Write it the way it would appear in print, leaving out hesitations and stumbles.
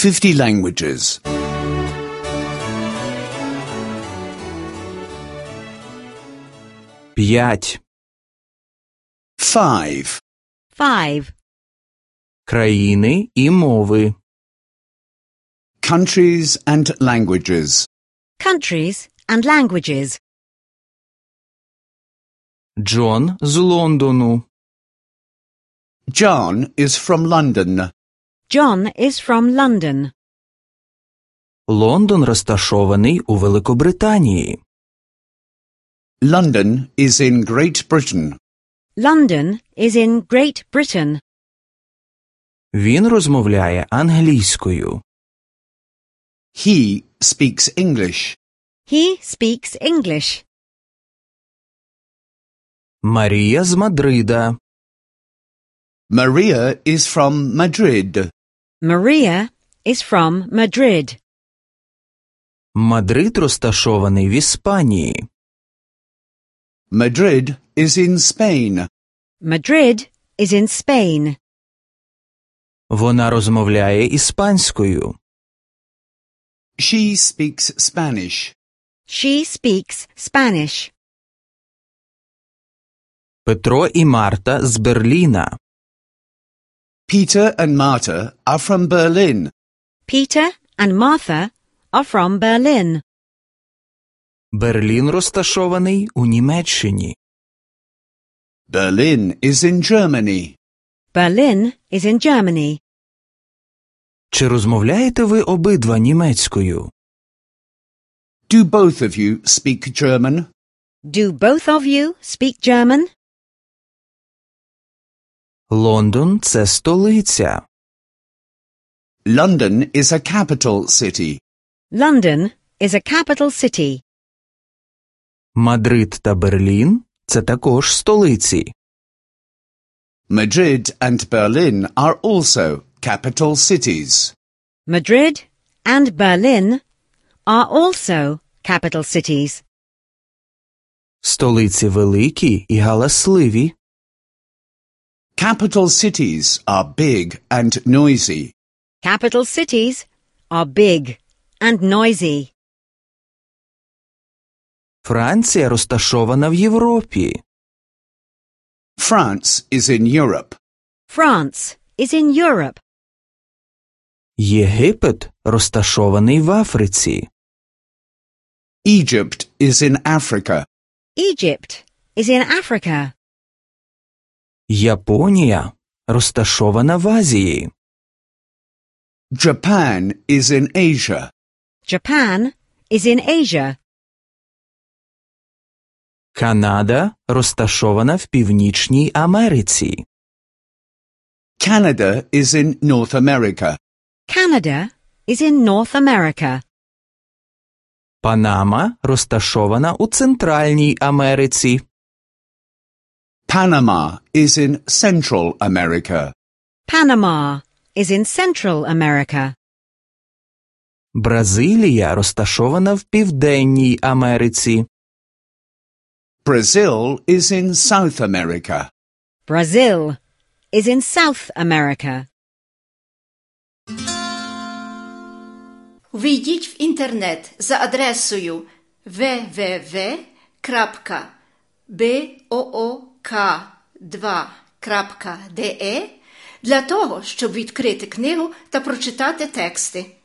50 languages. 5. 5. 5. Країни і мови. Countries and languages. Countries and languages. Джон з Лондону. John is from London. John is from London. Лондон розташований у Великобританії. London is in Great Britain. London is in Great Britain. Він розмовляє англійською. He speaks English. He speaks English. Марія з Мадрида. Maria is from Madrid. Maria is from Madrid. Мадрид розташований в Іспанії. Madrid is in Spain. Madrid is in Spain. Вона розмовляє іспанською. She speaks Spanish. She speaks Spanish. Петро і Марта з Берліна. Peter and Marta are from Berlin. Peter and Martha are from Berlin. Берлін розташований у Німеччині. Berlin is in Germany. Berlin is in Germany. Чи розмовляєте ви обидва німецькою? Do both of you speak German? Do both of you speak German? Лондон – це столиця. London is a capital city. London is a capital city. Мадрид та Берлін – це також столиці. Madrid and Berlin are also capital cities. Madrid and Berlin are also capital cities. Столиці великі і галасливі. Capital cities are big and noisy. Capital cities are big and noisy. Франція розташована в Європі. France is in Europe. France is in Europe. Єгипет розташований в Африці. Egypt is in Africa. Egypt is in Africa. Японія розташована в Азії. Japan is in Asia. Japan is in Asia. Канада розташована в Північній Америці. Canada is in North America. Canada is in North America. Панама розташована у Центральній Америці. Panama is in Central America. Panama is in Central America. Бразилія розташована в Південній Америці. Brazil is in South America. Brazil is in South America. Ввійдіть в інтернет за адресою www.book2.de для того, щоб відкрити книгу та прочитати тексти.